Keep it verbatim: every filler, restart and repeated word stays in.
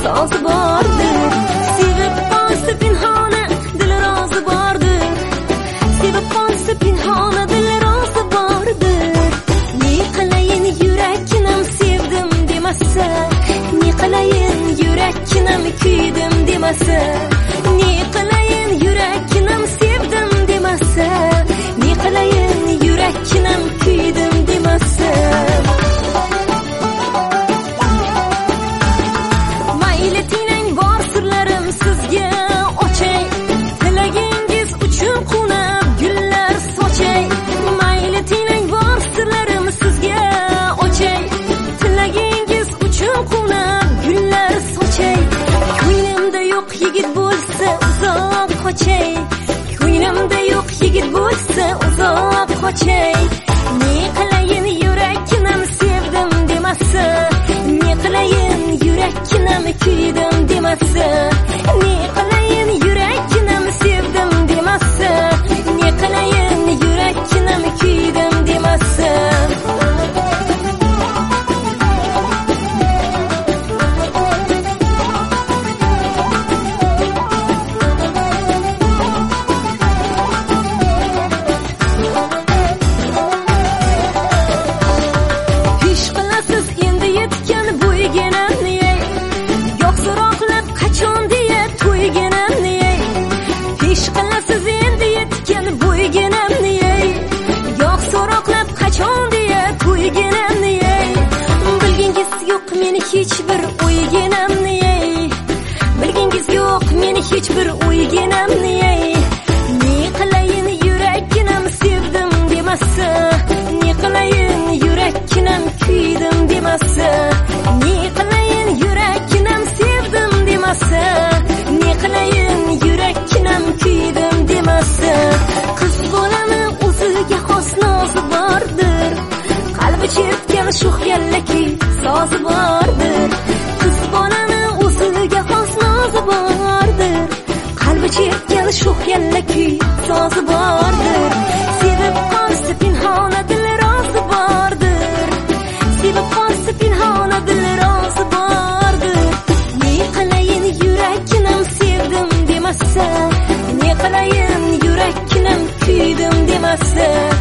sozi bordir. Sevib qolsa pinhona dil rozi bordir. Sevib qolsa pinhona dil rozi bordir. Ne qilayin yurakkinam sevdim demasa, ne qilayin yurakkinam kuydim demasa, ne qilayin yurakkinam sevdim demasa, ne qilayin yurakkinam kuydim demasa. Mayli tinang bor sirlarim sizga ochay, tilagingiz uchun qunab gullar sochay. Mayli tinang bor sirlarim sizga ochay, tilagingiz uchun qunab gullar sochay. Ko'nglimda yo'q yigit bo'lsa uzoq qochay, ko'nglimda yo'q yigit bo'lsa uzoq qochay. Ne qilayin yurakkinam sevdim demasa, ne qilayin yurakkinam kuydim demasa, ne qilayin yurakkinam sevdim demasa, ne qilayin yurakkinam kuydim demasa. Hech bir o'yginamni yey, bilgingiz yo'q meni hech bir o'yginamni yey. Ne qilayin yurakkinam sevdim demasa, ne qilayin yurakkinam kuydim demasa, ne qilayin yurakkinam sevdim demasa, ne qilayin yurakkinam kuydim demasa. Qiz bolani o'ziga xos nozi bordir, qalbi chertgan shu xiyallaki sozi bordir. Qiz bolani o'ziga xos nozi bordir, qalbi chertgan shu xiyallaki sozi bordir. Sevib qolsa pinhona dil rozi bordir, sevib qolsa pinhona dil rozi bordir. Ne qilayin yurakkinam sevdim demasa, ne qilayin yurakkinam kuydim demasa.